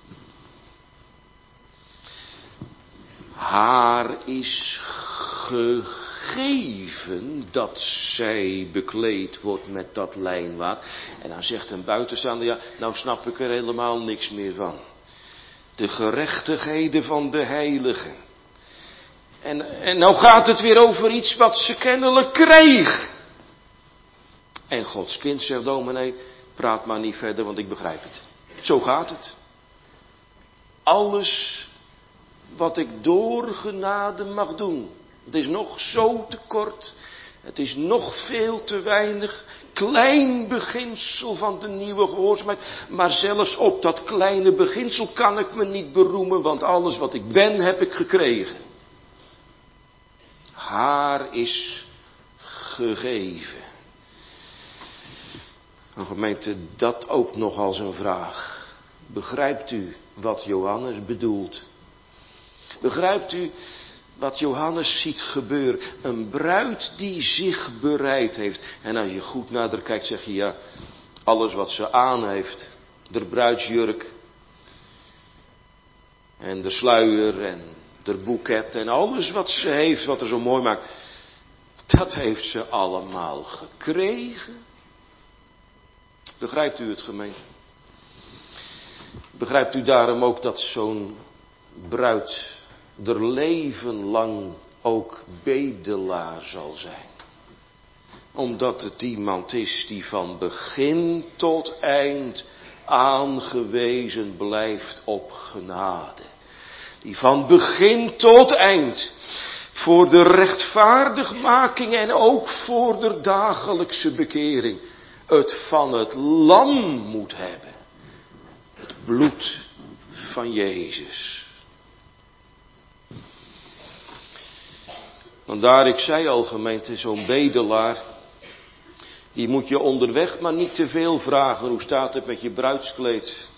Haar is gegeven dat zij bekleed wordt met dat lijnwaad. En dan zegt een buitenstaander, ja, nou snap ik er helemaal niks meer van. De gerechtigheden van de heiligen. En, en nou gaat het weer over iets wat ze kennelijk kreeg. En Gods kind zegt, dominee, praat maar niet verder, want ik begrijp het. Zo gaat het. Alles wat ik door genade mag doen. Het is nog zo te kort. Het is nog veel te weinig. Klein beginsel van de nieuwe gehoorzaamheid. Maar zelfs op dat kleine beginsel kan ik me niet beroemen. Want alles wat ik ben, heb ik gekregen. Haar is gegeven. Nou, gemeente, dat ook nog als een vraag. Begrijpt u wat Johannes bedoelt? Begrijpt u wat Johannes ziet gebeuren? Een bruid die zich bereid heeft. En als je goed nader kijkt, zeg je ja, alles wat ze aan heeft. De bruidsjurk. En de sluier en de boeket en alles wat ze heeft, wat er zo mooi maakt. Dat heeft ze allemaal gekregen. Begrijpt u het, gemeente? Begrijpt u daarom ook dat zo'n bruid er leven lang ook bedelaar zal zijn? Omdat het iemand is die van begin tot eind aangewezen blijft op genade. Die van begin tot eind voor de rechtvaardigmaking en ook voor de dagelijkse bekering het van het lam moet hebben. Het bloed van Jezus. Vandaar, ik zei al, gemeente, zo'n bedelaar, die moet je onderweg maar niet te veel vragen. Hoe staat het met je bruidskleed?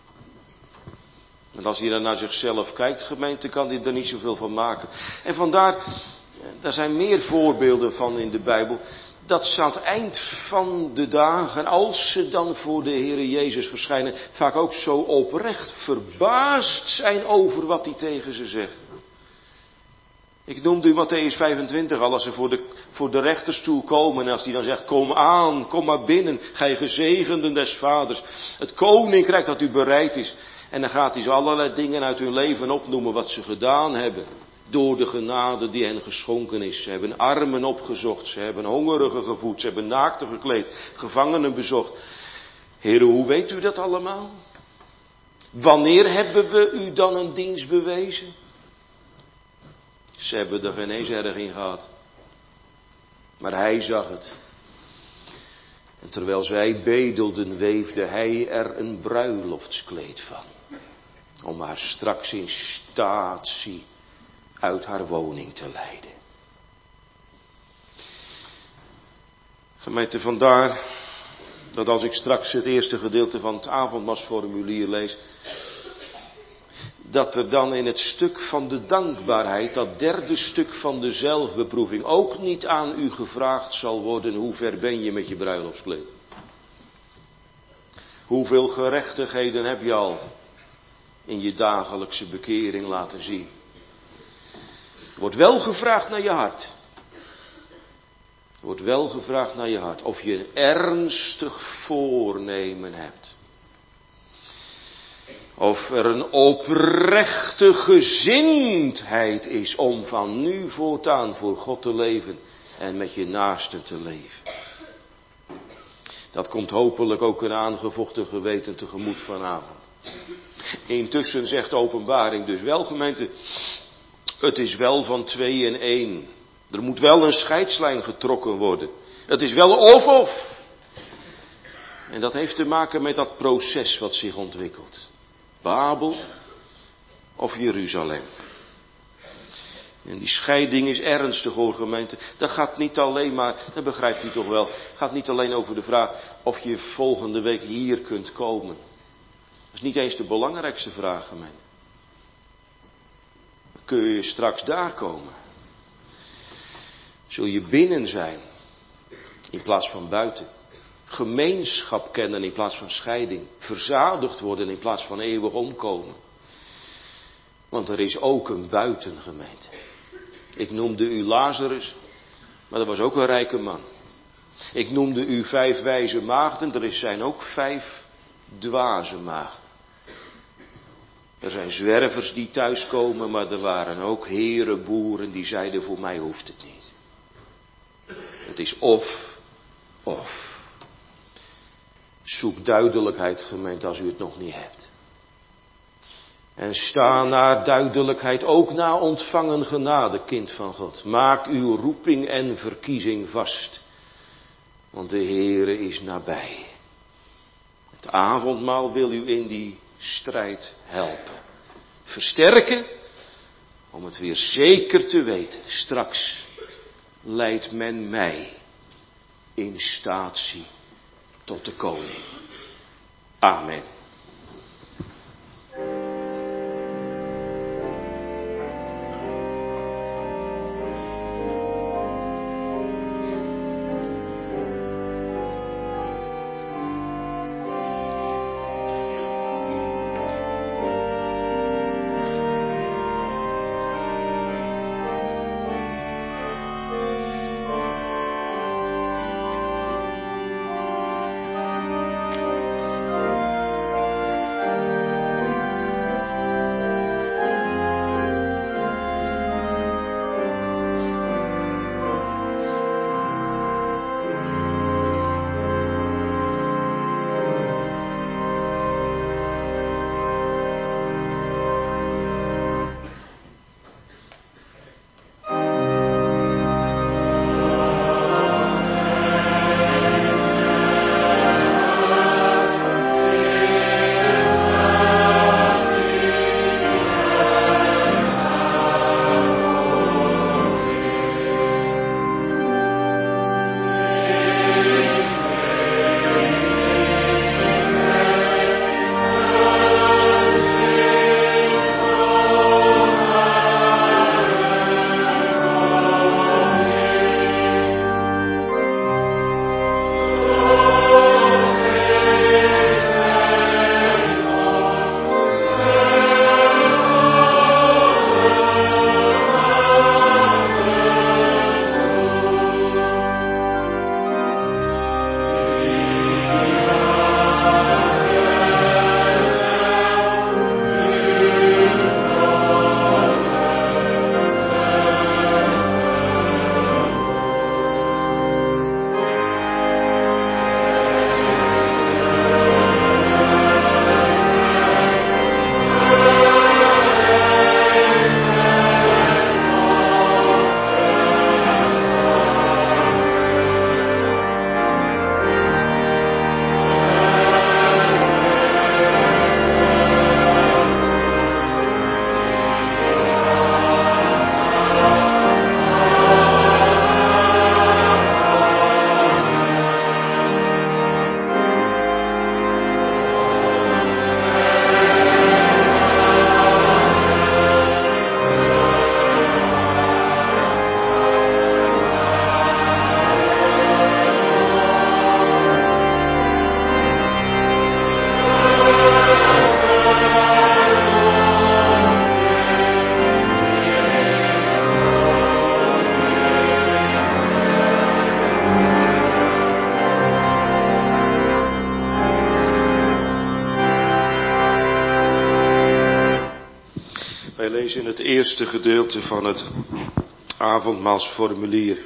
En als hij dan naar zichzelf kijkt, gemeente, kan hij er niet zoveel van maken. En vandaar, daar zijn meer voorbeelden van in de Bijbel, dat ze aan het eind van de dagen, als ze dan voor de Heere Jezus verschijnen, vaak ook zo oprecht verbaasd zijn over wat hij tegen ze zegt. Ik noemde u Matthäus vijfentwintig al, als ze voor de, voor de rechterstoel komen en als die dan zegt, kom aan, kom maar binnen, gij gezegenden des vaders. Het koninkrijk dat u bereid is. En dan gaat hij ze allerlei dingen uit hun leven opnoemen wat ze gedaan hebben. Door de genade die hen geschonken is. Ze hebben armen opgezocht, ze hebben hongerigen gevoed, ze hebben naakten gekleed, gevangenen bezocht. Heere, hoe weet u dat allemaal? Wanneer hebben we u dan een dienst bewezen? Ze hebben er geen eens erg in gehad. Maar hij zag het. En terwijl zij bedelden, weefde hij er een bruiloftskleed van. Om haar straks in statie uit haar woning te leiden. Gemeente, vandaar dat als ik straks het eerste gedeelte van het avondmaalsformulier lees, dat er dan in het stuk van de dankbaarheid, dat derde stuk van de zelfbeproeving, ook niet aan u gevraagd zal worden, hoe ver ben je met je bruiloftskleed? Hoeveel gerechtigheden heb je al in je dagelijkse bekering laten zien? Er wordt wel gevraagd naar je hart. Er wordt wel gevraagd naar je hart. Of je een ernstig voornemen hebt. Of er een oprechte gezindheid is om van nu voortaan voor God te leven en met je naasten te leven. Dat komt hopelijk ook een aangevochten geweten tegemoet vanavond. Intussen zegt de openbaring dus wel, gemeente, het is wel van twee in één. Er moet wel een scheidslijn getrokken worden. Het is wel of of. En dat heeft te maken met dat proces wat zich ontwikkelt. Babel, of Jeruzalem. En die scheiding is ernstig, hoor gemeente. Dat gaat niet alleen maar, dat begrijpt u toch wel, gaat niet alleen over de vraag of je volgende week hier kunt komen. Dat is niet eens de belangrijkste vraag, gemeente. Kun je straks daar komen? Zul je binnen zijn in plaats van buiten? Gemeenschap kennen in plaats van scheiding? Verzadigd worden in plaats van eeuwig omkomen? Want er is ook een buitengemeente. Ik noemde u Lazarus, maar dat was ook een rijke man. Ik noemde u vijf wijze maagden, er zijn ook vijf dwaze maagden. Er zijn zwervers die thuiskomen, maar er waren ook herenboeren die zeiden, voor mij hoeft het niet. Het is of, of. Zoek duidelijkheid, gemeente, als u het nog niet hebt. En sta naar duidelijkheid, ook na ontvangen genade, kind van God. Maak uw roeping en verkiezing vast. Want de Heere is nabij. Het avondmaal wil u in die strijd helpen. Versterken, om het weer zeker te weten. Straks leidt men mij in statie tot de koning. Amen. lezen in het eerste gedeelte van het avondmaalsformulier.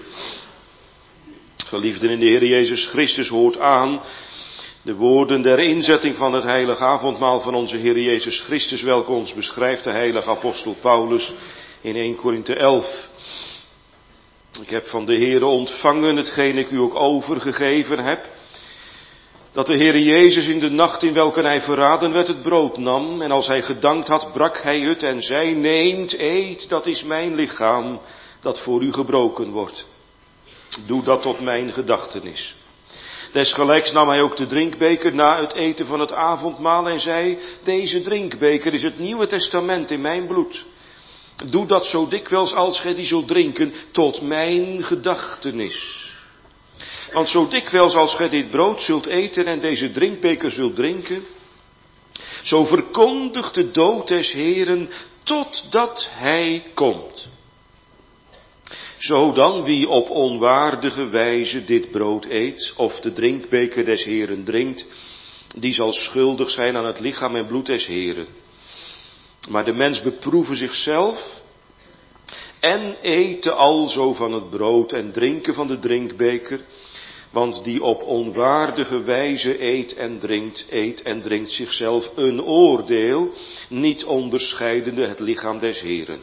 Geliefden in de Heer Jezus Christus, hoort aan de woorden der inzetting van het heilige avondmaal van onze Heer Jezus Christus, welke ons beschrijft de heilige apostel Paulus in eerste Korinthe elf. Ik heb van de Heere ontvangen hetgeen ik u ook overgegeven heb, dat de Heere Jezus in de nacht in welke hij verraden werd het brood nam, en als hij gedankt had, brak hij het en zei, neemt, eet, dat is mijn lichaam, dat voor u gebroken wordt. Doe dat tot mijn gedachtenis. Desgelijks nam hij ook de drinkbeker na het eten van het avondmaal en zei, deze drinkbeker is het Nieuwe Testament in mijn bloed. Doe dat zo dikwijls als gij die zult drinken, tot mijn gedachtenis. Want zo dikwijls als gij dit brood zult eten en deze drinkbeker zult drinken, zo verkondigt de dood des Heeren totdat hij komt. Zo dan wie op onwaardige wijze dit brood eet of de drinkbeker des Heeren drinkt, die zal schuldig zijn aan het lichaam en bloed des Heeren. Maar de mens beproeve zichzelf en ete alzo van het brood en drinken van de drinkbeker, want die op onwaardige wijze eet en drinkt, eet en drinkt zichzelf een oordeel, niet onderscheidende het lichaam des Heeren.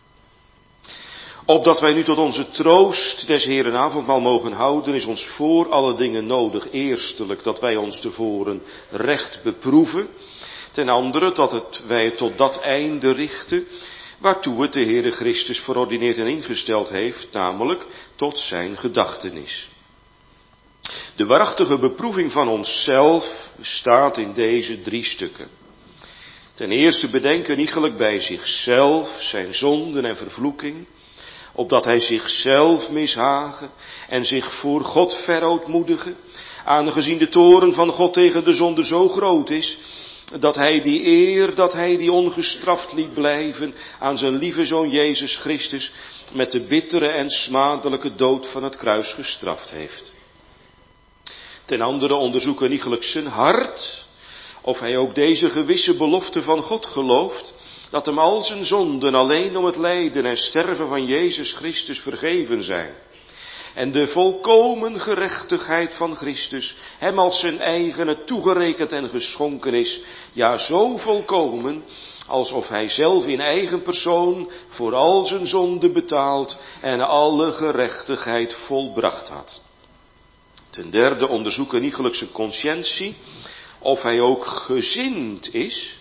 Opdat wij nu tot onze troost des Heeren avondmaal mogen houden, is ons voor alle dingen nodig, eerstelijk dat wij ons tevoren recht beproeven, ten andere dat het, wij het tot dat einde richten, waartoe het de Heere Christus verordineerd en ingesteld heeft, namelijk tot zijn gedachtenis. De waarachtige beproeving van onszelf bestaat in deze drie stukken. Ten eerste bedenken iegelijk bij zichzelf zijn zonden en vervloeking, opdat hij zichzelf mishagen en zich voor God verootmoedigen, aangezien de toorn van God tegen de zonde zo groot is, dat hij die eer, dat hij die ongestraft liet blijven aan zijn lieve Zoon Jezus Christus met de bittere en smadelijke dood van het kruis gestraft heeft. Ten andere onderzoeken iegelijk zijn hart, of hij ook deze gewisse belofte van God gelooft, dat hem al zijn zonden alleen om het lijden en sterven van Jezus Christus vergeven zijn. En de volkomen gerechtigheid van Christus hem als zijn eigene toegerekend en geschonken is, ja zo volkomen, alsof hij zelf in eigen persoon voor al zijn zonden betaald en alle gerechtigheid volbracht had. Ten derde onderzoeken iegelijk zijn conscientie, of hij ook gezind is,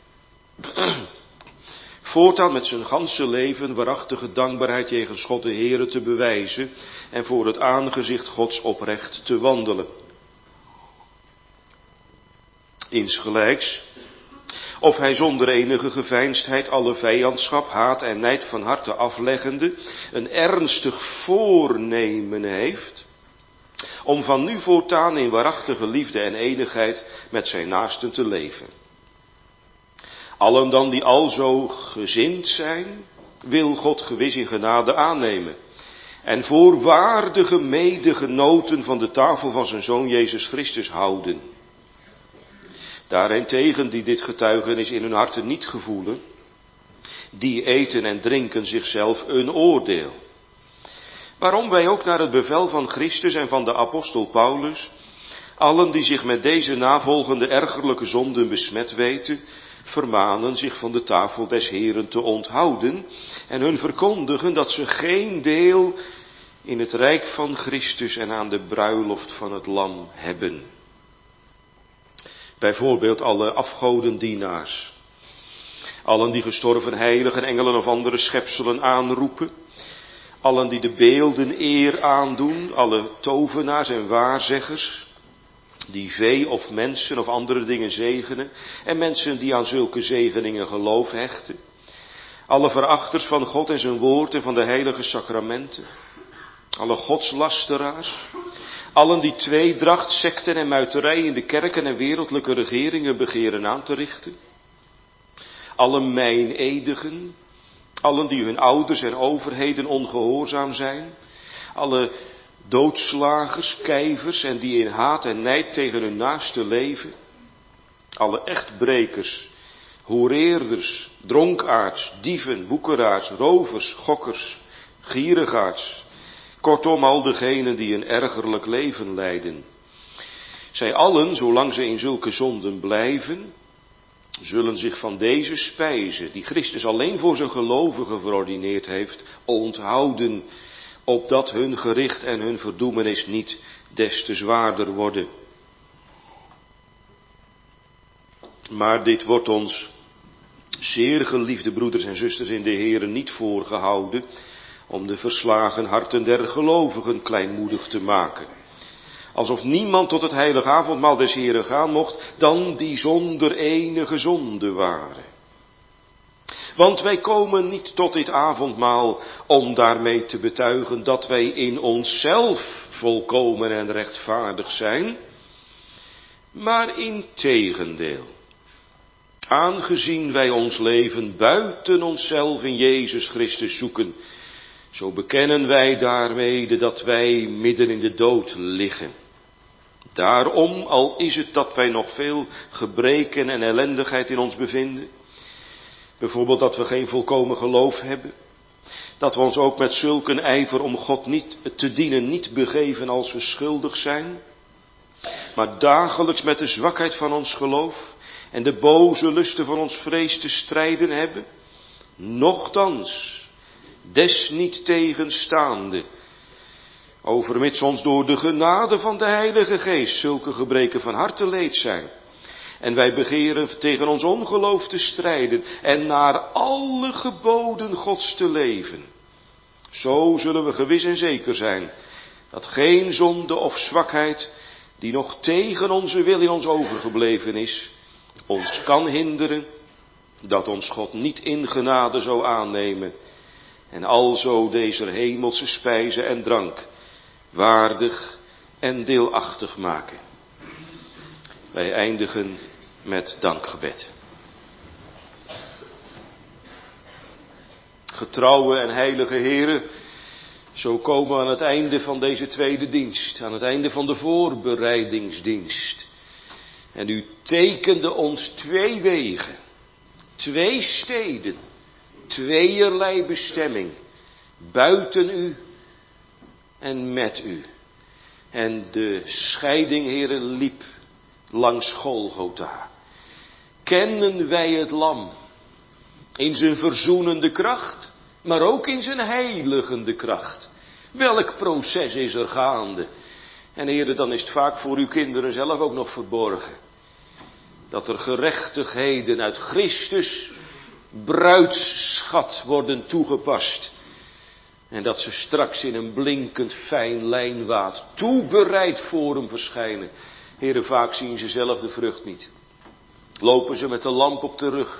voortaan met zijn ganse leven waarachtige dankbaarheid jegens God de Heere te bewijzen en voor het aangezicht Gods oprecht te wandelen. Insgelijks, of hij zonder enige geveinsdheid alle vijandschap, haat en nijd van harte afleggende, een ernstig voornemen heeft, om van nu voortaan in waarachtige liefde en enigheid met zijn naasten te leven. Allen dan die alzo gezind zijn, wil God gewis in genade aannemen. En voor waardige medegenoten van de tafel van zijn Zoon Jezus Christus houden. Daarentegen die dit getuigenis in hun harten niet gevoelen, die eten en drinken zichzelf een oordeel. Waarom wij ook naar het bevel van Christus en van de apostel Paulus, allen die zich met deze navolgende ergerlijke zonden besmet weten, vermanen zich van de tafel des Heeren te onthouden en hun verkondigen dat ze geen deel in het rijk van Christus en aan de bruiloft van het Lam hebben. Bijvoorbeeld alle afgodendienaars, allen die gestorven heiligen, engelen of andere schepselen aanroepen, allen die de beelden eer aandoen, alle tovenaars en waarzeggers, die vee of mensen of andere dingen zegenen, en mensen die aan zulke zegeningen geloof hechten, alle verachters van God en zijn woord en van de heilige sacramenten, alle godslasteraars, allen die tweedracht, sekten en muiterij in de kerken en wereldlijke regeringen begeren aan te richten, alle meinedigen, allen die hun ouders en overheden ongehoorzaam zijn, alle doodslagers, kijvers en die in haat en nijd tegen hun naaste leven, alle echtbrekers, hoereerders, dronkaards, dieven, woekeraars, rovers, gokkers, gierigaards, kortom al degenen die een ergerlijk leven leiden. Zij allen, zolang ze in zulke zonden blijven, zullen zich van deze spijze, die Christus alleen voor zijn gelovigen verordineerd heeft, onthouden, opdat hun gericht en hun verdoemenis niet des te zwaarder worden. Maar dit wordt ons, zeer geliefde broeders en zusters in de Heere, niet voorgehouden om de verslagen harten der gelovigen kleinmoedig te maken. Alsof niemand tot het heilige avondmaal des Heeren gaan mocht, dan die zonder enige zonde waren. Want wij komen niet tot dit avondmaal om daarmee te betuigen dat wij in onszelf volkomen en rechtvaardig zijn, maar integendeel. Aangezien wij ons leven buiten onszelf in Jezus Christus zoeken, zo bekennen wij daarmede dat wij midden in de dood liggen. Daarom, al is het dat wij nog veel gebreken en ellendigheid in ons bevinden, bijvoorbeeld dat we geen volkomen geloof hebben, dat we ons ook met zulk een ijver om God niet te dienen niet begeven als we schuldig zijn, maar dagelijks met de zwakheid van ons geloof en de boze lusten van ons vrees te strijden hebben, nochtans, desniettegenstaande, overmits ons door de genade van de Heilige Geest zulke gebreken van harte leed zijn, en wij begeren tegen ons ongeloof te strijden en naar alle geboden Gods te leven, zo zullen we gewis en zeker zijn dat geen zonde of zwakheid die nog tegen onze wil in ons overgebleven is, ons kan hinderen dat ons God niet in genade zou aannemen en alzo deze hemelse spijze en drank waardig en deelachtig maken. Wij eindigen met dankgebed. Getrouwe en heilige Heere, zo komen we aan het einde van deze tweede dienst, aan het einde van de voorbereidingsdienst. En u tekende ons twee wegen, twee steden, tweeërlei bestemming, buiten u en met u. En de scheiding, Heere, liep langs Golgotha. Kennen wij het lam in zijn verzoenende kracht, maar ook in zijn heiligende kracht? Welk proces is er gaande? En Heere, dan is het vaak voor uw kinderen zelf ook nog verborgen. Dat er gerechtigheden uit Christus bruidsschat worden toegepast. En dat ze straks in een blinkend fijn lijnwaad toebereid voor hem verschijnen. Heere, vaak zien ze zelf de vrucht niet. Lopen ze met de lamp op de rug.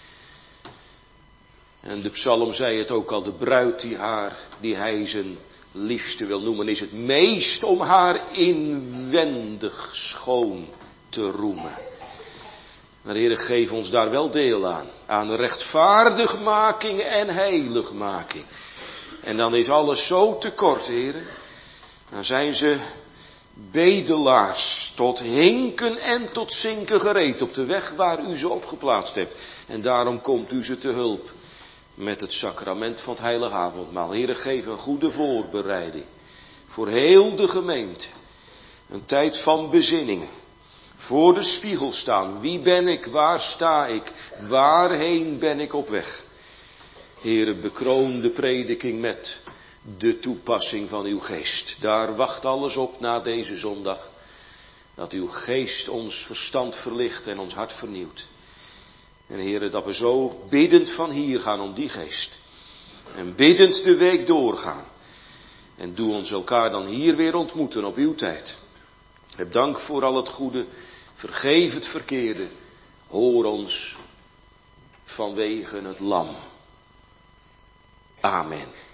En de psalm zei het ook al, de bruid die haar, die hij zijn liefste wil noemen, is het meest om haar inwendig schoon te roemen. Maar Heere, geef ons daar wel deel aan. Aan rechtvaardigmaking en heiligmaking. En dan is alles zo tekort, Heere. Dan zijn ze bedelaars, tot hinken en tot zinken gereed op de weg waar u ze op geplaatst hebt. En daarom komt u ze te hulp met het sacrament van het heilige avondmaal. Heere, geef een goede voorbereiding voor heel de gemeente. Een tijd van bezinning. Voor de spiegel staan. Wie ben ik? Waar sta ik? Waarheen ben ik op weg? Heere, bekroon de prediking met de toepassing van uw geest. Daar wacht alles op na deze zondag. Dat uw geest ons verstand verlicht en ons hart vernieuwt. En Heere, dat we zo biddend van hier gaan om die geest. En biddend de week doorgaan. En doe ons elkaar dan hier weer ontmoeten op uw tijd. Heb dank voor al het goede. Vergeef het verkeerde. Hoor ons vanwege het lam. Amen.